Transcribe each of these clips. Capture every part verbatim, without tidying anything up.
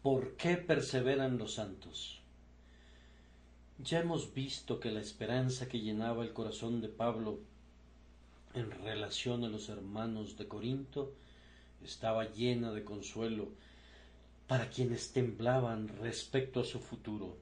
¿Por qué perseveran los santos? Ya hemos visto que la esperanza que llenaba el corazón de Pablo en relación a los hermanos de Corinto estaba llena de consuelo para quienes temblaban respecto a su futuro.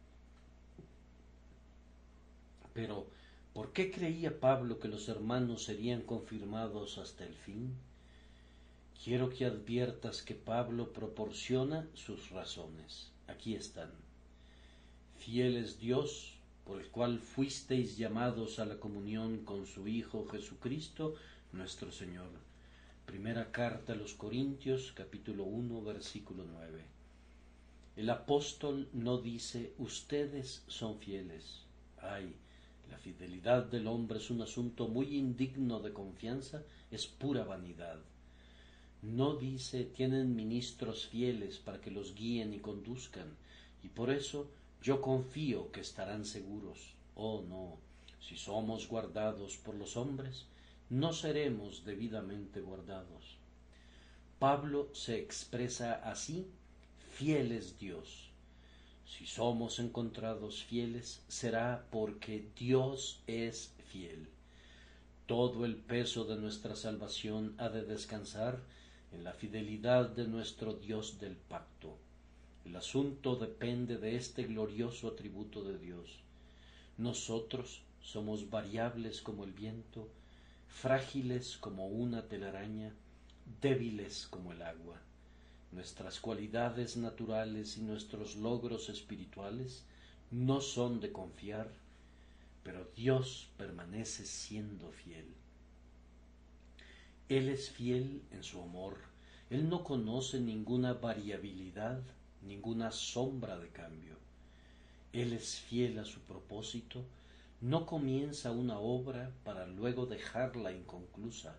Pero, ¿por qué creía Pablo que los hermanos serían confirmados hasta el fin? Quiero que adviertas que Pablo proporciona sus razones. Aquí están. Fiel es Dios, por el cual fuisteis llamados a la comunión con su Hijo Jesucristo, nuestro Señor. Primera carta a los Corintios, capítulo uno, versículo nueve. El apóstol no dice, ustedes son fieles. Ay, la fidelidad del hombre es un asunto muy indigno de confianza, es pura vanidad. No dice, tienen ministros fieles para que los guíen y conduzcan, y por eso yo confío que estarán seguros. Oh no, si somos guardados por los hombres, no seremos debidamente guardados. Pablo se expresa así, fiel es Dios. Si somos encontrados fieles, será porque Dios es fiel. Todo el peso de nuestra salvación ha de descansar en la fidelidad de nuestro Dios del pacto. El asunto depende de este glorioso atributo de Dios. Nosotros somos variables como el viento, frágiles como una telaraña, débiles como el agua. Nuestras cualidades naturales y nuestros logros espirituales no son de confiar, pero Dios permanece siendo fiel. Él es fiel en su amor. Él no conoce ninguna variabilidad, ninguna sombra de cambio. Él es fiel a su propósito. No comienza una obra para luego dejarla inconclusa.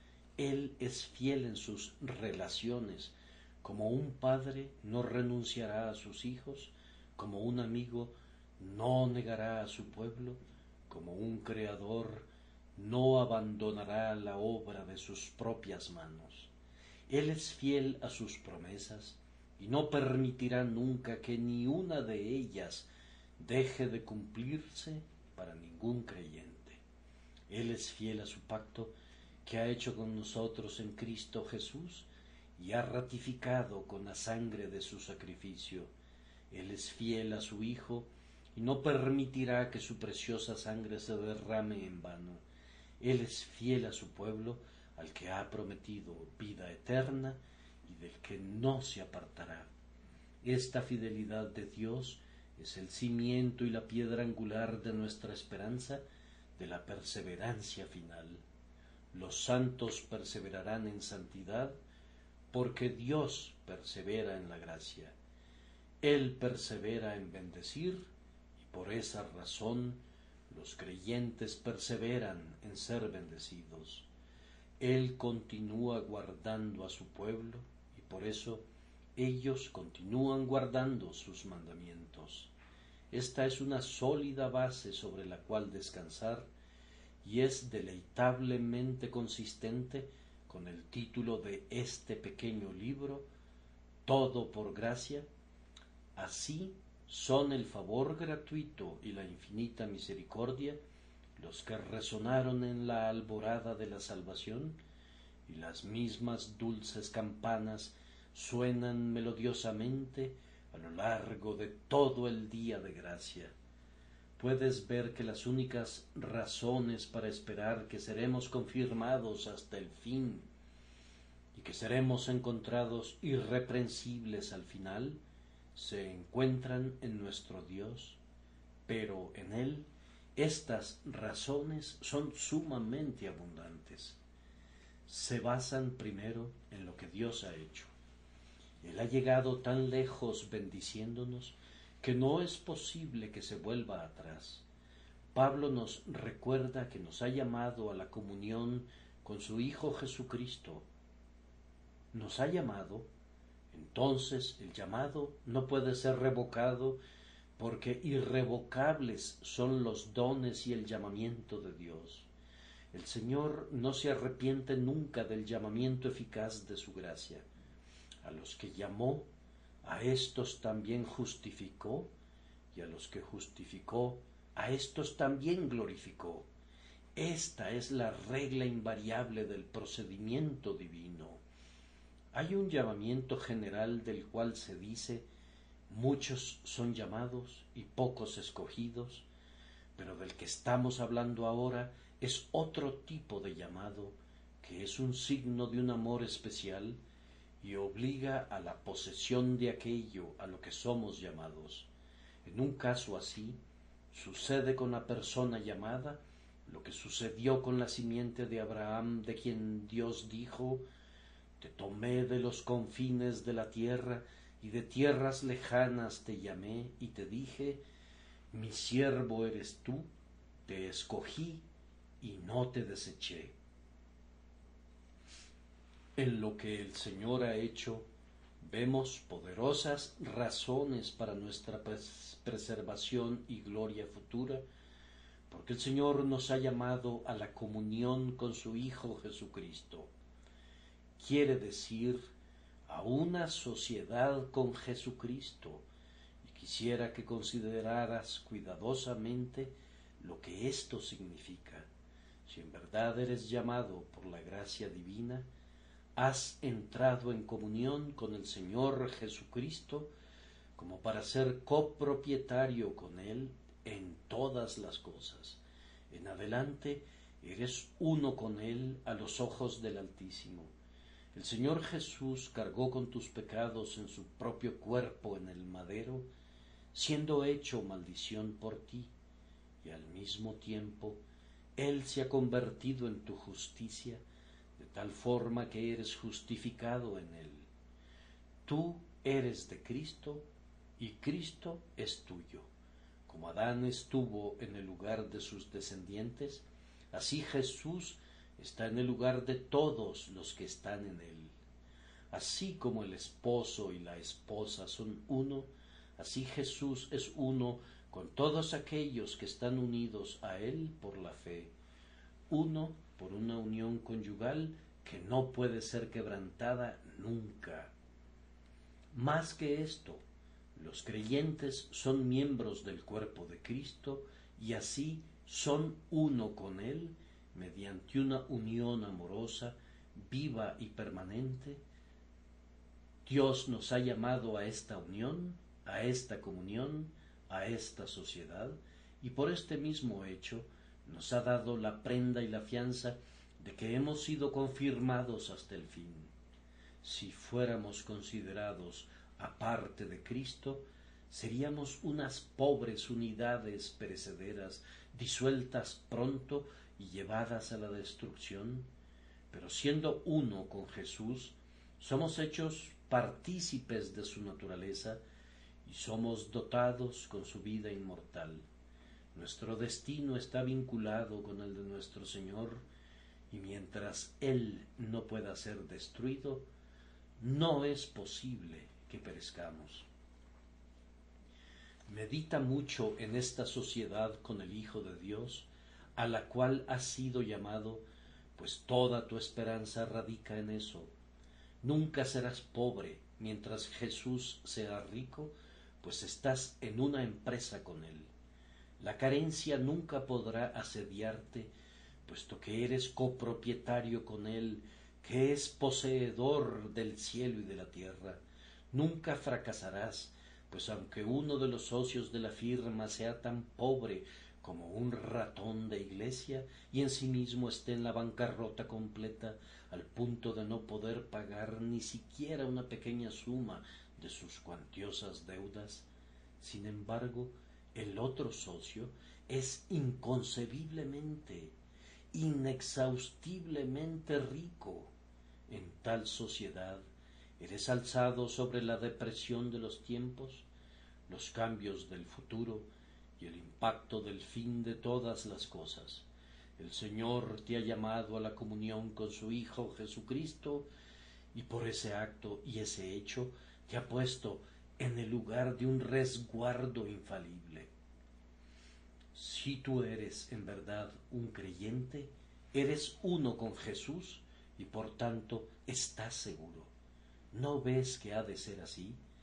Él es fiel en sus relaciones. Como un padre no renunciará a sus hijos, como un amigo no negará a su pueblo, como un creador no abandonará la obra de sus propias manos. Él es fiel a sus promesas y no permitirá nunca que ni una de ellas deje de cumplirse para ningún creyente. Él es fiel a su pacto que ha hecho con nosotros en Cristo Jesús y ha ratificado con la sangre de su sacrificio. Él es fiel a su Hijo y no permitirá que su preciosa sangre se derrame en vano. Él es fiel a su pueblo, al que ha prometido vida eterna y del que no se apartará. Esta fidelidad de Dios es el cimiento y la piedra angular de nuestra esperanza, de la perseverancia final. Los santos perseverarán en santidad, porque Dios persevera en la gracia. Él persevera en bendecir, y por esa razón los creyentes perseveran en ser bendecidos. Él continúa guardando a su pueblo, y por eso ellos continúan guardando sus mandamientos. Esta es una sólida base sobre la cual descansar, y es deleitablemente consistente con el título de este pequeño libro, Todo por gracia. Así son el favor gratuito y la infinita misericordia los que resonaron en la alborada de la salvación, y las mismas dulces campanas suenan melodiosamente a lo largo de todo el día de gracia. Puedes ver que las únicas razones para esperar que seremos confirmados hasta el fin y que seremos encontrados irreprensibles al final se encuentran en nuestro Dios, pero en Él estas razones son sumamente abundantes. Se basan primero en lo que Dios ha hecho. Él ha llegado tan lejos bendiciéndonos que no es posible que se vuelva atrás. Pablo nos recuerda que nos ha llamado a la comunión con su Hijo Jesucristo. Nos ha llamado, entonces el llamado no puede ser revocado, porque irrevocables son los dones y el llamamiento de Dios. El Señor no se arrepiente nunca del llamamiento eficaz de su gracia. A los que llamó, A estos también justificó, y a los que justificó, a estos también glorificó. Esta es la regla invariable del procedimiento divino. Hay un llamamiento general del cual se dice: muchos son llamados y pocos escogidos, pero del que estamos hablando ahora es otro tipo de llamado, que es un signo de un amor especial y obliga a la posesión de aquello a lo que somos llamados. En un caso así, sucede con la persona llamada lo que sucedió con la simiente de Abraham, de quien Dios dijo: te tomé de los confines de la tierra y de tierras lejanas te llamé y te dije: mi siervo eres tú, te escogí y no te deseché. En lo que el Señor ha hecho, vemos poderosas razones para nuestra preservación y gloria futura, porque el Señor nos ha llamado a la comunión con su Hijo Jesucristo. Quiere decir, a una sociedad con Jesucristo, y quisiera que consideraras cuidadosamente lo que esto significa. Si en verdad eres llamado por la gracia divina, has entrado en comunión con el Señor Jesucristo como para ser copropietario con Él en todas las cosas. En adelante eres uno con Él a los ojos del Altísimo. El Señor Jesús cargó con tus pecados en su propio cuerpo en el madero, siendo hecho maldición por ti, y al mismo tiempo Él se ha convertido en tu justicia, de tal forma que eres justificado en Él. Tú eres de Cristo, y Cristo es tuyo. Como Adán estuvo en el lugar de sus descendientes, así Jesús está en el lugar de todos los que están en Él. Así como el esposo y la esposa son uno, así Jesús es uno con todos aquellos que están unidos a Él por la fe, uno por una unión conyugal que no puede ser quebrantada nunca. Más que esto, los creyentes son miembros del cuerpo de Cristo y así son uno con Él mediante una unión amorosa, viva y permanente. Dios nos ha llamado a esta unión, a esta comunión, a esta sociedad, y por este mismo hecho nos ha dado la prenda y la fianza de que hemos sido confirmados hasta el fin. Si fuéramos considerados aparte de Cristo, seríamos unas pobres unidades perecederas, disueltas pronto y llevadas a la destrucción, pero siendo uno con Jesús, somos hechos partícipes de su naturaleza y somos dotados con su vida inmortal. Nuestro destino está vinculado con el de nuestro Señor, y mientras Él no pueda ser destruido, no es posible que perezcamos. Medita mucho en esta sociedad con el Hijo de Dios, a la cual has sido llamado, pues toda tu esperanza radica en eso. Nunca serás pobre mientras Jesús sea rico, pues estás en una empresa con Él. La carencia nunca podrá asediarte, puesto que eres copropietario con Él, que es poseedor del cielo y de la tierra. Nunca fracasarás, pues aunque uno de los socios de la firma sea tan pobre como un ratón de iglesia y en sí mismo esté en la bancarrota completa, al punto de no poder pagar ni siquiera una pequeña suma de sus cuantiosas deudas, sin embargo, el otro socio es inconcebiblemente, inexhaustiblemente rico. En tal sociedad eres alzado sobre la depresión de los tiempos, los cambios del futuro y el impacto del fin de todas las cosas. El Señor te ha llamado a la comunión con su Hijo Jesucristo, y por ese acto y ese hecho te ha puesto en el lugar de un resguardo infalible. Si tú eres en verdad un creyente, eres uno con Jesús y por tanto estás seguro. ¿No ves que ha de ser así?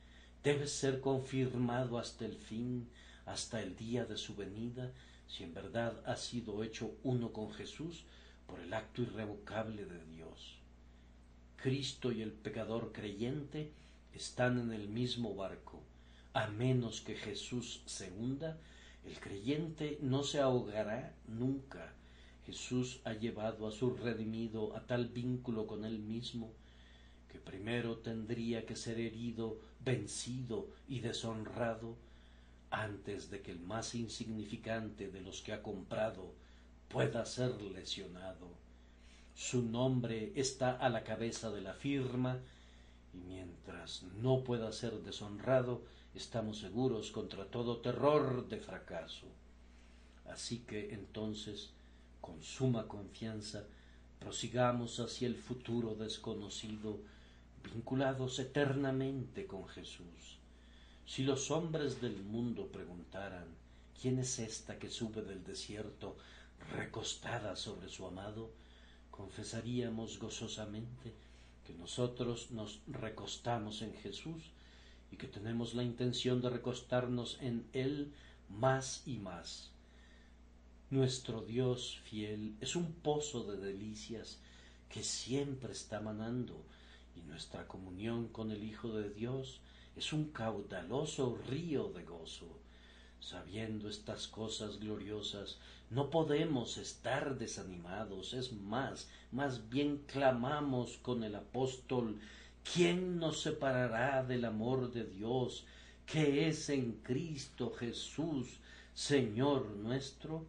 debe ser confirmado hasta el fin, hasta el día de su venida, si en verdad ha sido hecho uno con Jesús por el acto irrevocable de Dios. Cristo y el pecador creyente están en el mismo barco. A menos que Jesús se hunda, el creyente no se ahogará nunca. Jesús ha llevado a su redimido a tal vínculo con él mismo, que primero tendría que ser herido, vencido y deshonrado, antes de que el más insignificante de los que ha comprado pueda ser lesionado. Su nombre está a la cabeza de la firma, y mientras no pueda ser deshonrado, estamos seguros contra todo terror de fracaso. Así que entonces, con suma confianza, prosigamos hacia el futuro desconocido, vinculados eternamente con Jesús. Si los hombres del mundo preguntaran, ¿quién es esta que sube del desierto recostada sobre su amado?, confesaríamos gozosamente que nosotros nos recostamos en Jesús y que tenemos la intención de recostarnos en Él más y más. Nuestro Dios fiel es un pozo de delicias que siempre está manando, y nuestra comunión con el Hijo de Dios es un caudaloso río de gozo. Sabiendo estas cosas gloriosas, no podemos estar desanimados, es más, más bien clamamos con el apóstol: ¿quién nos separará del amor de Dios, que es en Cristo Jesús, Señor nuestro?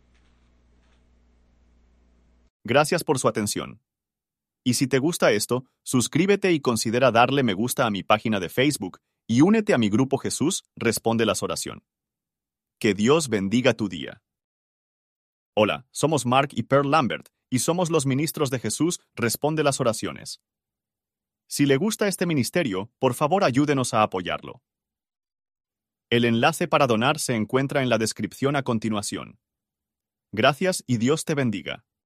Gracias por su atención. Y si te gusta esto, suscríbete y considera darle me gusta a mi página de Facebook y únete a mi grupo Jesús Responde las Oración. Que Dios bendiga tu día. Hola, somos Mark y Pearl Lambert, y somos los ministros de Jesús Responde las Oraciones. Si le gusta este ministerio, por favor ayúdenos a apoyarlo. El enlace para donar se encuentra en la descripción a continuación. Gracias y Dios te bendiga.